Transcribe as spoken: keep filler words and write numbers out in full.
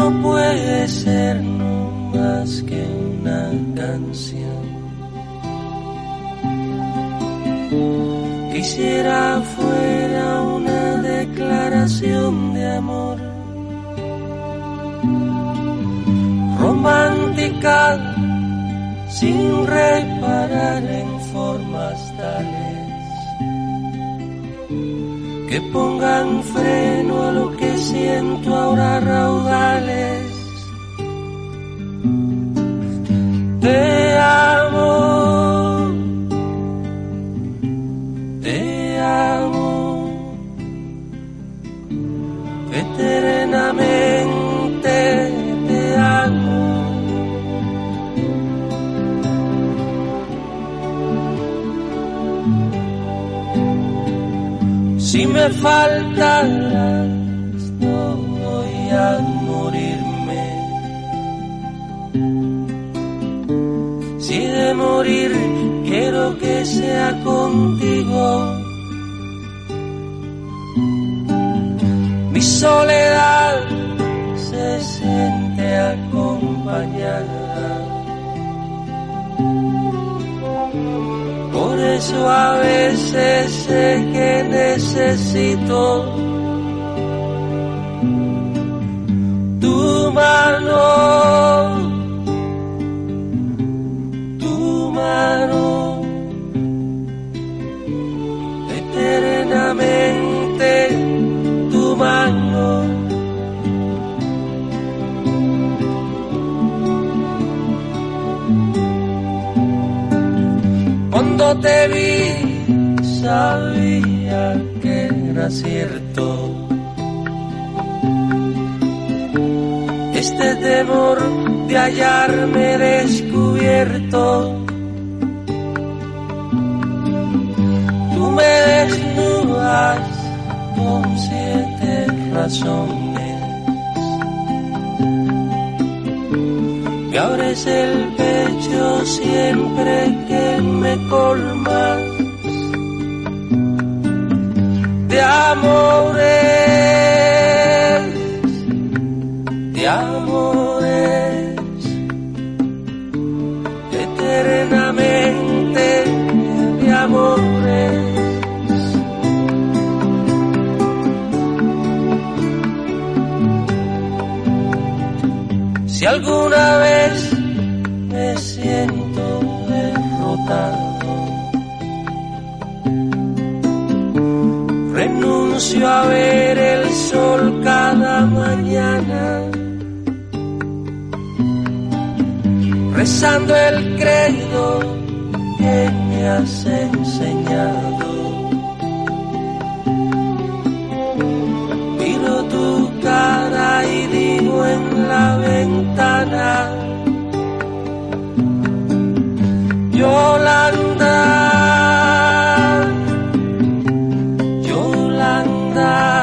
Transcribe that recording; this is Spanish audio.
no puede ser no más que una canción. Quisiera fuera una declaración de amor, romántica, sin reparar en formas tales que pongan freno a lo que siento ahora raudales. Te amo, te amo, eternamente te amo. Si me faltaras, no voy a morirme. Si de morir quiero que sea contigo. Mi soledad se siente acompañada. Por eso a veces sé que necesito tu mano, tu mano, eternamente tu mano. Cuando te vi sabía que era cierto este temor de hallarme descubierto. Tú me desnudas con siete razones, me abres el pecho siempre que me colmas de amores, de amores, eternamente de amores. Si alguna vez me siento derrotado, renuncio a ver el sol cada mañana, rezando el credo que me has enseñado. Miro tu cara y digo en la ventana: Yolanda, Yolanda.